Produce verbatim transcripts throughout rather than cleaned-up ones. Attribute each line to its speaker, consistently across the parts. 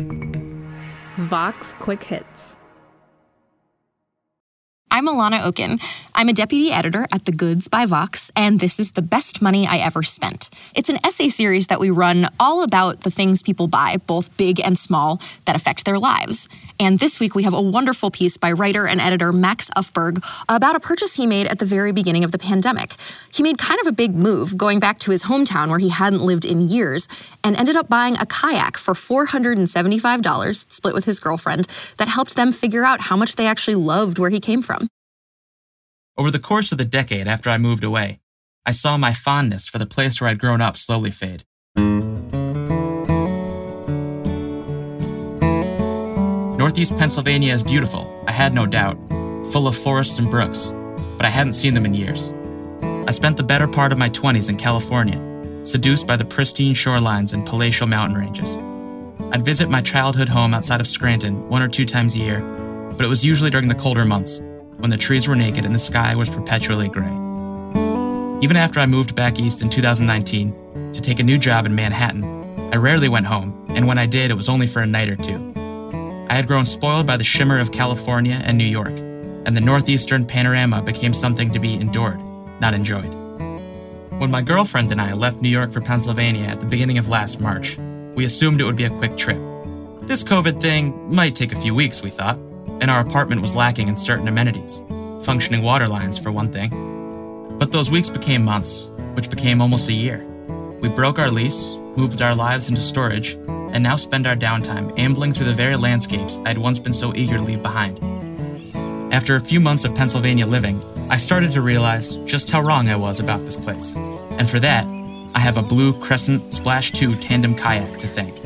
Speaker 1: Vox Quick Hits.
Speaker 2: I'm Alana Oken. I'm a deputy editor at The Goods by Vox, and this is The Best Money I Ever Spent. It's an essay series that we run all about the things people buy, both big and small, that affect their lives. And this week we have a wonderful piece by writer and editor Max Ufberg about a purchase he made at the very beginning of the pandemic. He made kind of a big move, going back to his hometown where he hadn't lived in years, and ended up buying a kayak for four hundred seventy-five dollars, split with his girlfriend, that helped them figure out how much they actually loved where he came from.
Speaker 3: Over the course of the decade after I moved away, I saw my fondness for the place where I'd grown up slowly fade. Northeast Pennsylvania is beautiful, I had no doubt, full of forests and brooks, but I hadn't seen them in years. I spent the better part of my twenties in California, seduced by the pristine shorelines and palatial mountain ranges. I'd visit my childhood home outside of Scranton one or two times a year, but it was usually during the colder months, when the trees were naked and the sky was perpetually gray. Even after I moved back east in two thousand nineteen to take a new job in Manhattan, I rarely went home, and when I did, it was only for a night or two. I had grown spoiled by the shimmer of California and New York, and the northeastern panorama became something to be endured, not enjoyed. When my girlfriend and I left New York for Pennsylvania at the beginning of last March, we assumed it would be a quick trip. This COVID thing might take a few weeks, we thought, and our apartment was lacking in certain amenities, functioning water lines for one thing. But those weeks became months, which became almost a year. We broke our lease, moved our lives into storage, and now spend our downtime ambling through the very landscapes I'd once been so eager to leave behind. After a few months of Pennsylvania living, I started to realize just how wrong I was about this place. And for that, I have a blue Crescent Splash two tandem kayak to thank.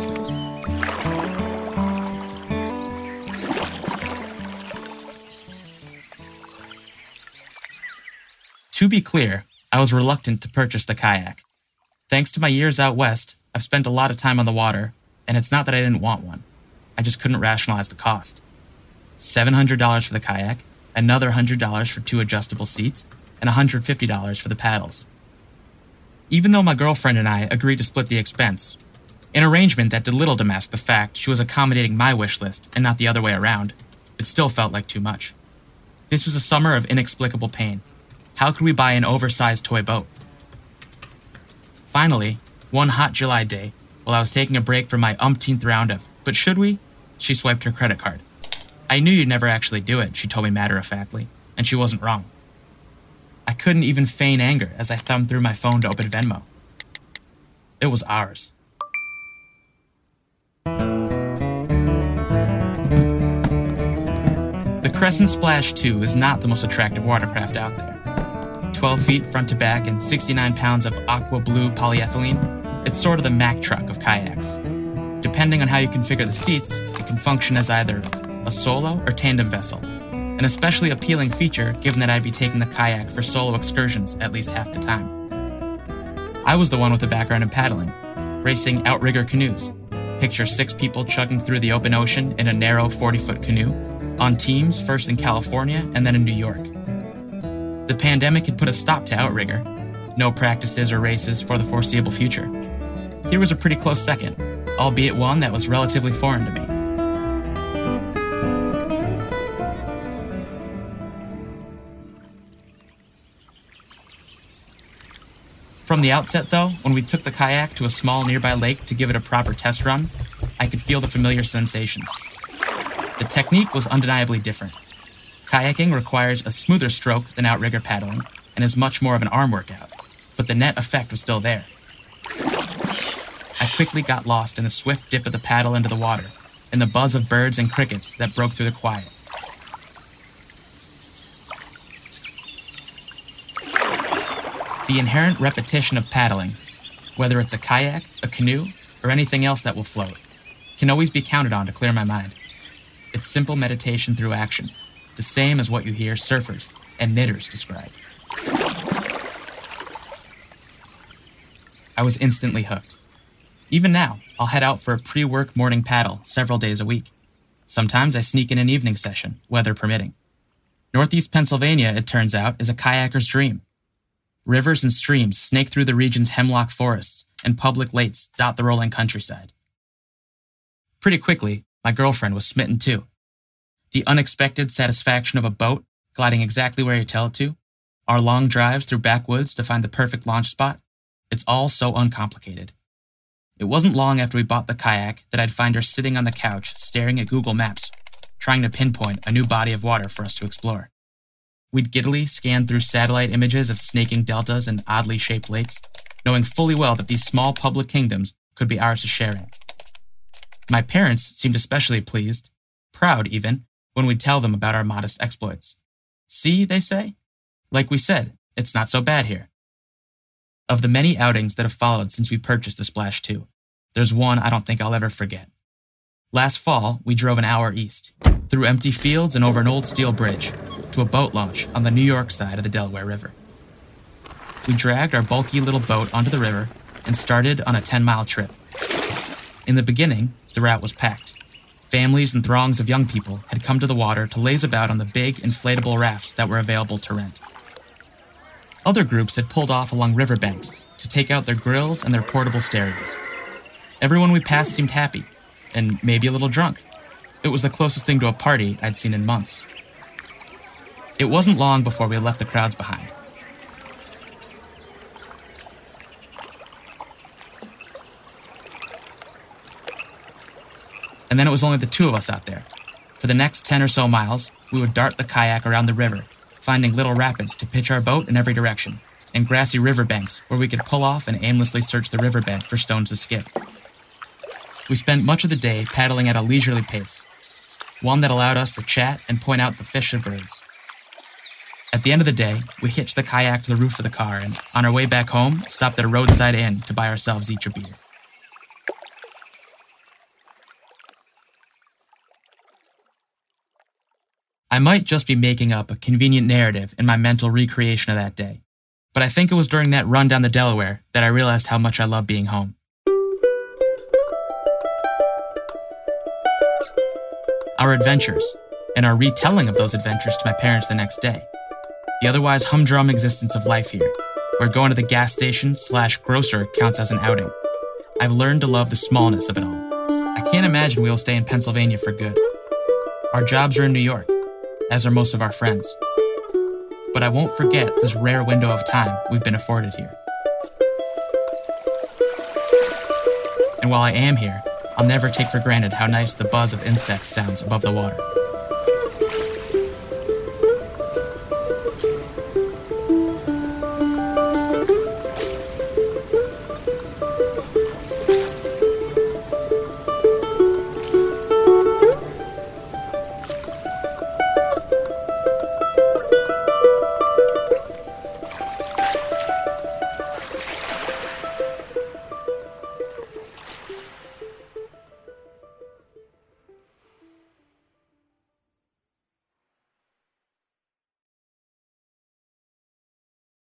Speaker 3: To be clear, I was reluctant to purchase the kayak. Thanks to my years out west, I've spent a lot of time on the water, and it's not that I didn't want one. I just couldn't rationalize the cost. seven hundred dollars for the kayak, another one hundred dollars for two adjustable seats, and one hundred fifty dollars for the paddles. Even though my girlfriend and I agreed to split the expense, an arrangement that did little to mask the fact she was accommodating my wish list and not the other way around, it still felt like too much. This was a summer of inexplicable pain. How could we buy an oversized toy boat? Finally, one hot July day, while I was taking a break from my umpteenth round of, but should we? She swiped her credit card. I knew you'd never actually do it, she told me matter-of-factly, and she wasn't wrong. I couldn't even feign anger as I thumbed through my phone to open Venmo. It was ours. The Crescent Splash two is not the most attractive watercraft out there. twelve feet front to back and sixty-nine pounds of aqua blue polyethylene, it's sort of the Mack truck of kayaks. Depending on how you configure the seats, it can function as either a solo or tandem vessel, an especially appealing feature given that I'd be taking the kayak for solo excursions at least half the time. I was the one with a background in paddling, racing outrigger canoes. Picture six people chugging through the open ocean in a narrow forty-foot canoe, on teams first in California and then in New York. The pandemic had put a stop to outrigger, no practices or races for the foreseeable future. Here was a pretty close second, albeit one that was relatively foreign to me. From the outset, though, when we took the kayak to a small nearby lake to give it a proper test run, I could feel the familiar sensations. The technique was undeniably different. Kayaking requires a smoother stroke than outrigger paddling and is much more of an arm workout, but the net effect was still there. I quickly got lost in the swift dip of the paddle into the water and the buzz of birds and crickets that broke through the quiet. The inherent repetition of paddling, whether it's a kayak, a canoe, or anything else that will float, can always be counted on to clear my mind. It's simple meditation through action, the same as what you hear surfers and knitters describe. I was instantly hooked. Even now, I'll head out for a pre-work morning paddle several days a week. Sometimes I sneak in an evening session, weather permitting. Northeast Pennsylvania, it turns out, is a kayaker's dream. Rivers and streams snake through the region's hemlock forests, and public lakes dot the rolling countryside. Pretty quickly, my girlfriend was smitten too. The unexpected satisfaction of a boat gliding exactly where you tell it to, our long drives through backwoods to find the perfect launch spot, it's all so uncomplicated. It wasn't long after we bought the kayak that I'd find her sitting on the couch staring at Google Maps, trying to pinpoint a new body of water for us to explore. We'd giddily scan through satellite images of snaking deltas and oddly shaped lakes, knowing fully well that these small public kingdoms could be ours to share in. My parents seemed especially pleased, proud even, when we'd tell them about our modest exploits. See, they say? Like we said, it's not so bad here. Of the many outings that have followed since we purchased the Splash two, there's one I don't think I'll ever forget. Last fall, we drove an hour east, through empty fields and over an old steel bridge, to a boat launch on the New York side of the Delaware River. We dragged our bulky little boat onto the river and started on a ten-mile trip. In the beginning, the route was packed. Families and throngs of young people had come to the water to laze about on the big, inflatable rafts that were available to rent. Other groups had pulled off along riverbanks to take out their grills and their portable stereos. Everyone we passed seemed happy, and maybe a little drunk. It was the closest thing to a party I'd seen in months. It wasn't long before we left the crowds behind. And then it was only the two of us out there. For the next ten or so miles, we would dart the kayak around the river, finding little rapids to pitch our boat in every direction, and grassy riverbanks where we could pull off and aimlessly search the riverbed for stones to skip. We spent much of the day paddling at a leisurely pace, one that allowed us to chat and point out the fish and birds. At the end of the day, we hitched the kayak to the roof of the car and, on our way back home, stopped at a roadside inn to buy ourselves each a beer. I might just be making up a convenient narrative in my mental recreation of that day, but I think it was during that run down the Delaware that I realized how much I love being home. Our adventures, and our retelling of those adventures to my parents the next day. The otherwise humdrum existence of life here, where going to the gas station slash grocer counts as an outing. I've learned to love the smallness of it all. I can't imagine we will stay in Pennsylvania for good. Our jobs are in New York, as are most of our friends. But I won't forget this rare window of time we've been afforded here. And while I am here, I'll never take for granted how nice the buzz of insects sounds above the water.